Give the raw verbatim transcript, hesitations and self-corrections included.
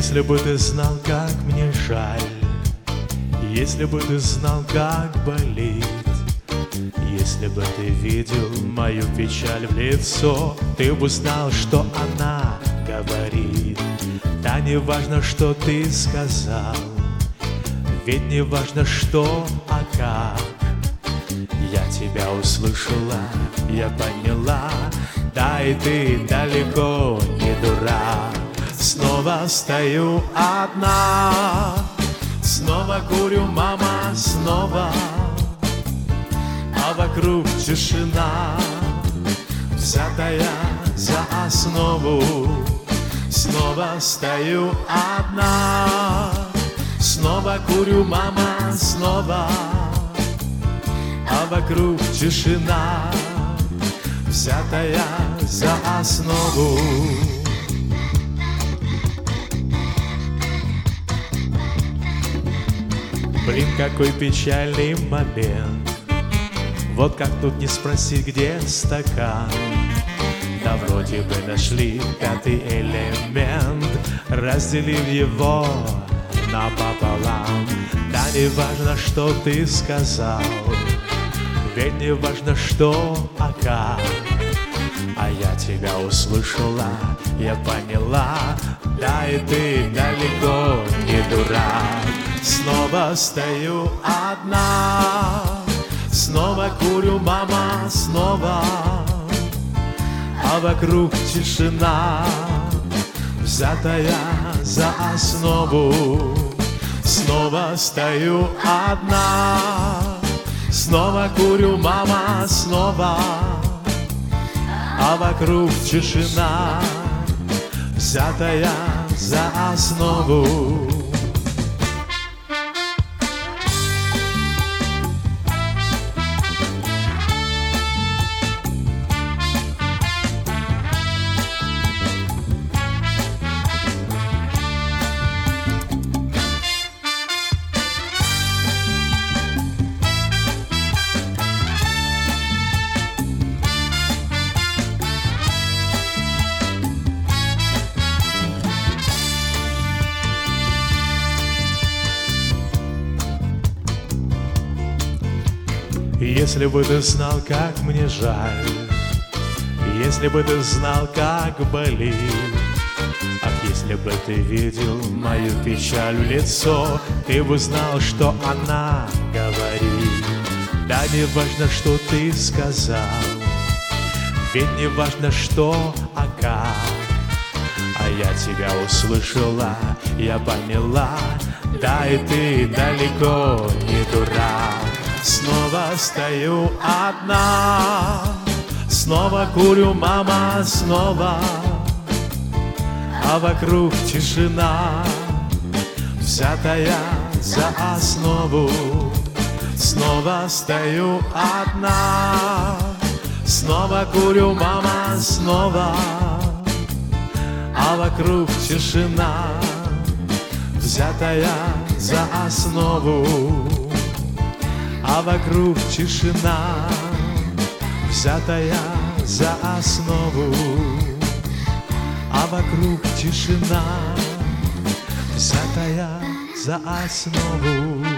Если бы ты знал, как мне жаль, если бы ты знал, как болит, если бы ты видел мою печаль в лицо, ты бы знал, что она говорит. Да не важно, что ты сказал, ведь не важно, что, а как. Я тебя услышала, я поняла, да и ты далеко не дурак. Снова стою одна, снова курю, мама, снова, а вокруг тишина, взятая за основу. Снова стою одна, снова курю, мама, снова, а вокруг тишина, взятая за основу. Блин, какой печальный момент. Вот как тут не спроси, где стакан. Да вроде бы нашли пятый элемент, разделив его напополам. Да не важно, что ты сказал, ведь не важно, что, а как. А я тебя услышала, я поняла, да и ты далеко не дурак. Снова стою одна, снова курю, мама, снова, а вокруг тишина, взятая за основу. Снова стою одна, снова курю, мама, снова, а вокруг тишина, взятая за основу. Если бы ты знал, как мне жаль, если бы ты знал, как болит, ах, если бы ты видел мою печаль в лицо, ты бы знал, что она говорит. Да не важно, что ты сказал, ведь не важно, что, а как. А я тебя услышала, я поняла, да и ты далеко не дурак. Снова стою одна, снова курю, мама, снова, а вокруг тишина, взятая за основу. Снова стою одна, снова курю, мама, снова, а вокруг тишина, взятая за основу. А вокруг тишина, взятая за основу. А вокруг тишина, взятая за основу.